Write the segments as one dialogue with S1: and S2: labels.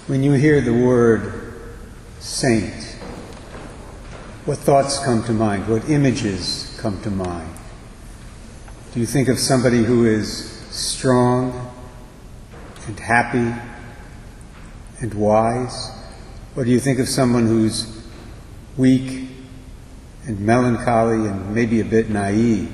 S1: When you hear the word saint, what thoughts come to mind? What images come to mind? Do you think of somebody who is strong and happy and wise? Or do you think of someone who's weak and melancholy and maybe a bit naive?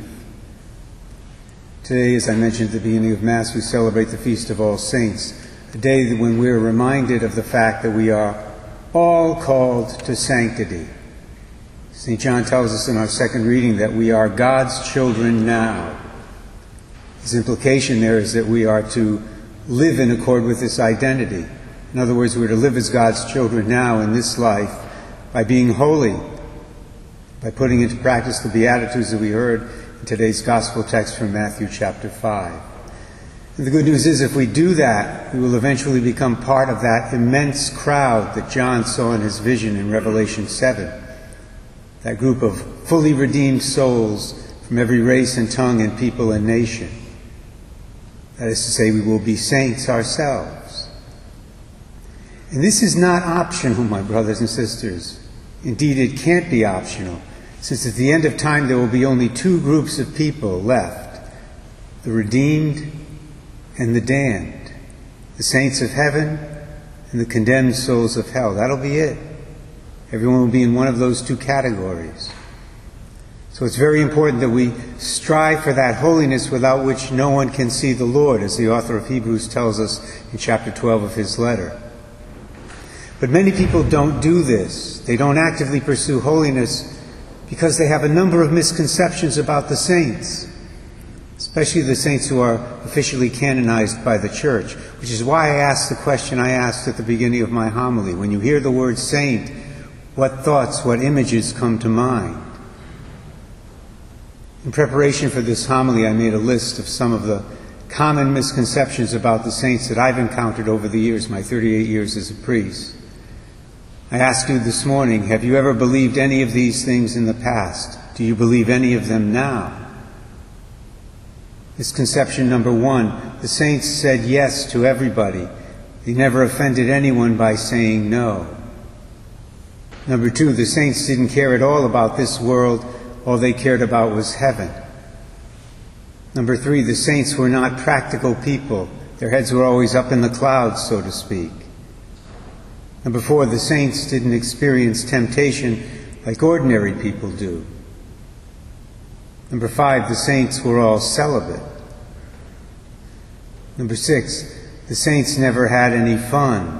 S1: Today, as I mentioned at the beginning of Mass, we celebrate the Feast of All Saints, a day when we're reminded of the fact that we are all called to sanctity. St. John tells us in our second reading that we are God's children now. His implication there is that we are to live in accord with this identity. In other words, we're to live as God's children now in this life by being holy, by putting into practice the Beatitudes that we heard in today's Gospel text from Matthew chapter 5. And the good news is, if we do that, we will eventually become part of that immense crowd that John saw in his vision in Revelation 7. That group of fully redeemed souls from every race and tongue and people and nation. That is to say, we will be saints ourselves. And this is not optional, my brothers and sisters. Indeed, it can't be optional, since at the end of time there will be only two groups of people left: the redeemed and the damned, the saints of heaven and the condemned souls of hell. That'll be it. Everyone will be in one of those two categories. So it's very important that we strive for that holiness without which no one can see the Lord, as the author of Hebrews tells us in chapter 12 of his letter. But many people don't do this. They don't actively pursue holiness because they have a number of misconceptions about the saints, especially the saints who are officially canonized by the Church, which is why I asked the question I asked at the beginning of my homily. When you hear the word saint, what thoughts, what images come to mind? In preparation for this homily, I made a list of some of the common misconceptions about the saints that I've encountered over the years, my 38 years as a priest. I asked you this morning, have you ever believed any of these things in the past? Do you believe any of them now? Misconception number one: the saints said yes to everybody. They never offended anyone by saying no. Number two, the saints didn't care at all about this world. All they cared about was heaven. Number three, the saints were not practical people. Their heads were always up in the clouds, so to speak. Number four, the saints didn't experience temptation like ordinary people do. Number five, the saints were all celibate. Number six, the saints never had any fun.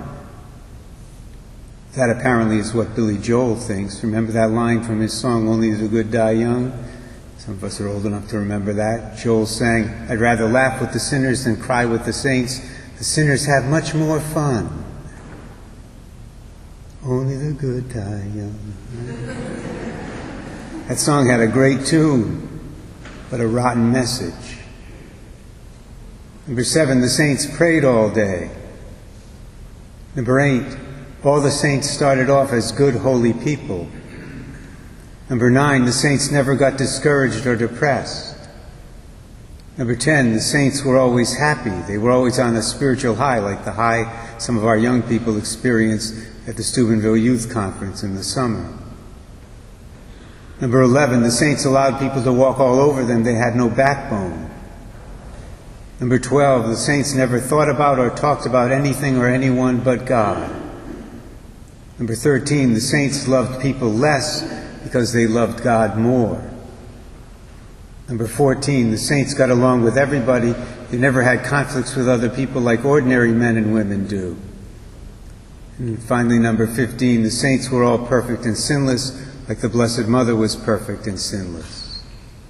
S1: That apparently is what Billy Joel thinks. Remember that line from his song, "Only the Good Die Young"? Some of us are old enough to remember that. Joel sang, "I'd rather laugh with the sinners than cry with the saints. The sinners have much more fun. Only the good die young." That song had a great tune, but a rotten message. Number seven, the saints prayed all day. Number eight, all the saints started off as good, holy people. Number nine, the saints never got discouraged or depressed. Number 10, the saints were always happy. They were always on a spiritual high, like the high some of our young people experienced at the Steubenville Youth Conference in the summer. Number 11, the saints allowed people to walk all over them. They had no backbone. Number 12, the saints never thought about or talked about anything or anyone but God. Number 13, the saints loved people less because they loved God more. Number 14, the saints got along with everybody. They never had conflicts with other people like ordinary men and women do. And finally, number 15, the saints were all perfect and sinless, like the Blessed Mother was perfect and sinless.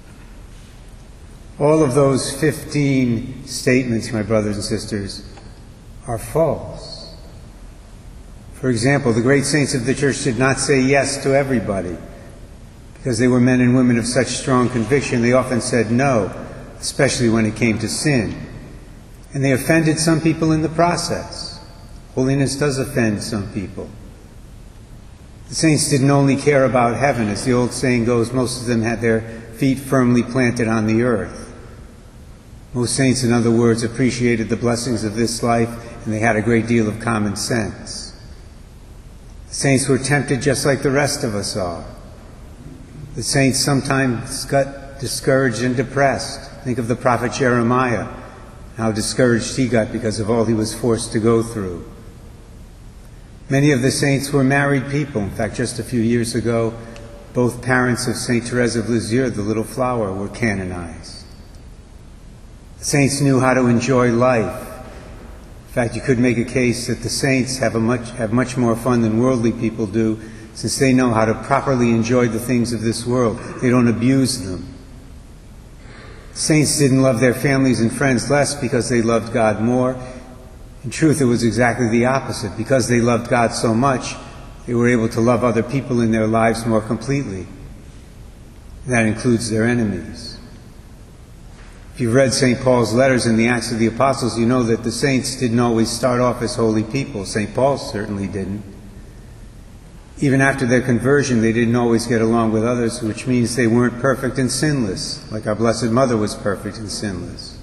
S1: All of those 15 statements, my brothers and sisters, are false. For example, the great saints of the Church did not say yes to everybody. Because they were men and women of such strong conviction, they often said no, especially when it came to sin. And they offended some people in the process. Holiness does offend some people. The saints didn't only care about heaven. As the old saying goes, most of them had their feet firmly planted on the earth. Most saints, in other words, appreciated the blessings of this life and they had a great deal of common sense. The saints were tempted just like the rest of us are. The saints sometimes got discouraged and depressed. Think of the prophet Jeremiah, how discouraged he got because of all he was forced to go through. Many of the saints were married people. In fact, just a few years ago, both parents of St. Therese of Lisieux, the little flower, were canonized. The saints knew how to enjoy life. In fact, you could make a case that the saints have much more fun than worldly people do, since they know how to properly enjoy the things of this world. They don't abuse them. Saints didn't love their families and friends less because they loved God more. In truth, it was exactly the opposite. Because they loved God so much, they were able to love other people in their lives more completely. And that includes their enemies. If you've read St. Paul's letters in the Acts of the Apostles, you know that the saints didn't always start off as holy people. St. Paul certainly didn't. Even after their conversion, they didn't always get along with others, which means they weren't perfect and sinless, like our Blessed Mother was perfect and sinless.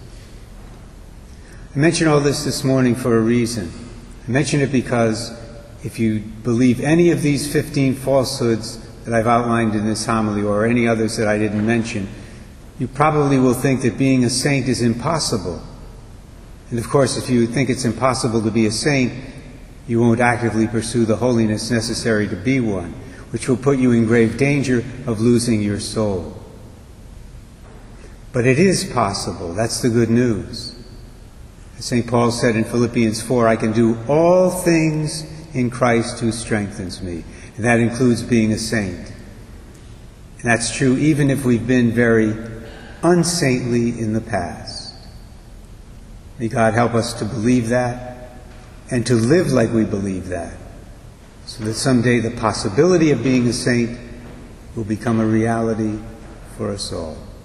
S1: I mention all this morning for a reason. I mention it because if you believe any of these 15 falsehoods that I've outlined in this homily, or any others that I didn't mention, you probably will think that being a saint is impossible. And of course, if you think it's impossible to be a saint, you won't actively pursue the holiness necessary to be one, which will put you in grave danger of losing your soul. But it is possible. That's the good news. As St. Paul said in Philippians 4, I can do all things in Christ who strengthens me. And that includes being a saint. And that's true even if we've been very unsaintly in the past. May God help us to believe that and to live like we believe that, so that someday the possibility of being a saint will become a reality for us all.